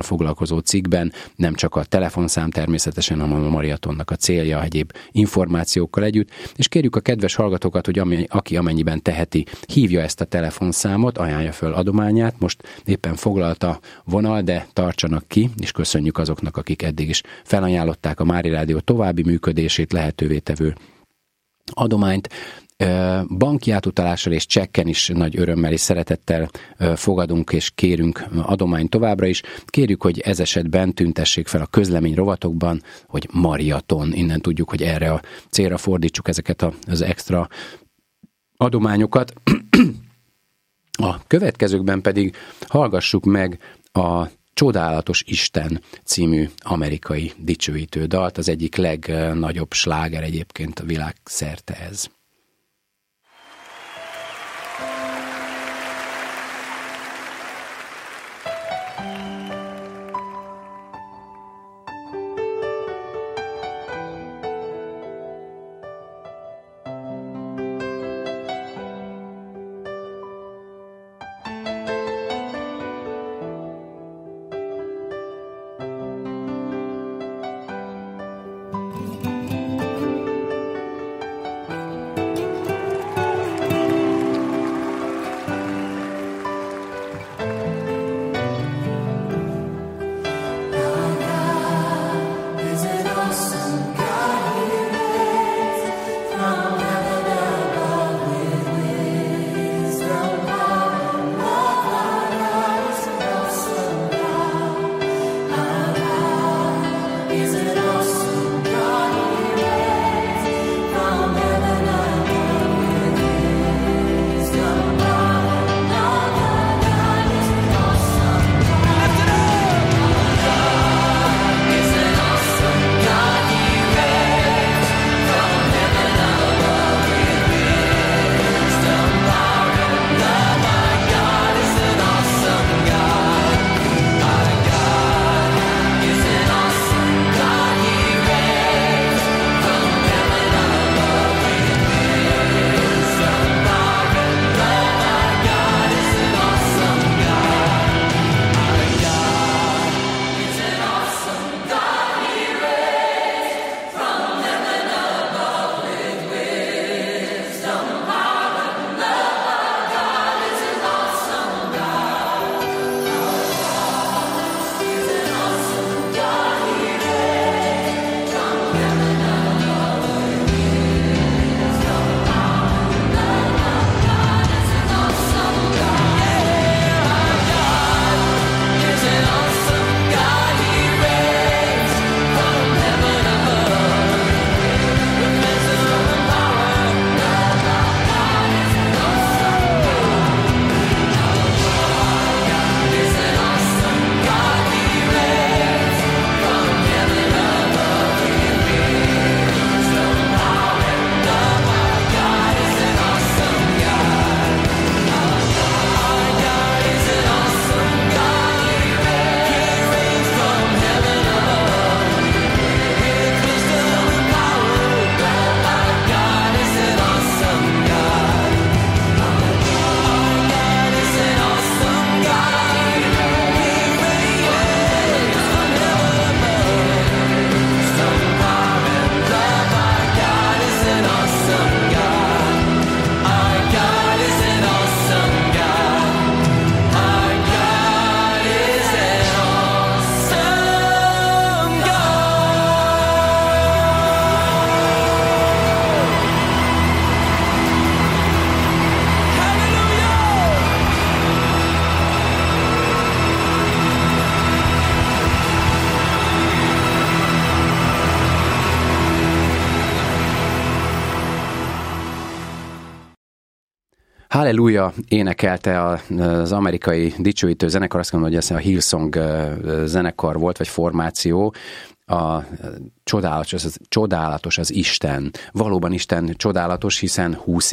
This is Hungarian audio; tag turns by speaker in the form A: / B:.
A: foglalkozó cikkben, nem csak a telefonszám természetesen, hanem a maratonnak a célja, egyéb információkkal együtt, és kérjük a kedves hallgatókat, hogy aki amennyiben teheti, hívja ezt a telefonszámot, ajánlja föl adományát, most éppen foglalt a vonal, de tartsanak ki, és köszönjük azoknak, akik eddig is felajánlották a Mári Rádió további működését lehetővé tevő adományt. Banki átutalással és csekken is nagy örömmel és szeretettel fogadunk és kérünk adományt továbbra is. Kérjük, hogy ez esetben tüntessék fel a közlemény rovatokban, hogy Mariaton. Innen tudjuk, hogy erre a célra fordítsuk ezeket az extra adományokat. A következőkben pedig hallgassuk meg a Csodálatos Isten című amerikai dicsőítő dalt, az egyik legnagyobb sláger egyébként a világszerte ez. Halleluja énekelte az amerikai dicsőítő zenekar, azt mondom, hogy ez a Hillsong zenekar volt, vagy formáció, a csodálatos az Isten. Valóban Isten csodálatos, hiszen 20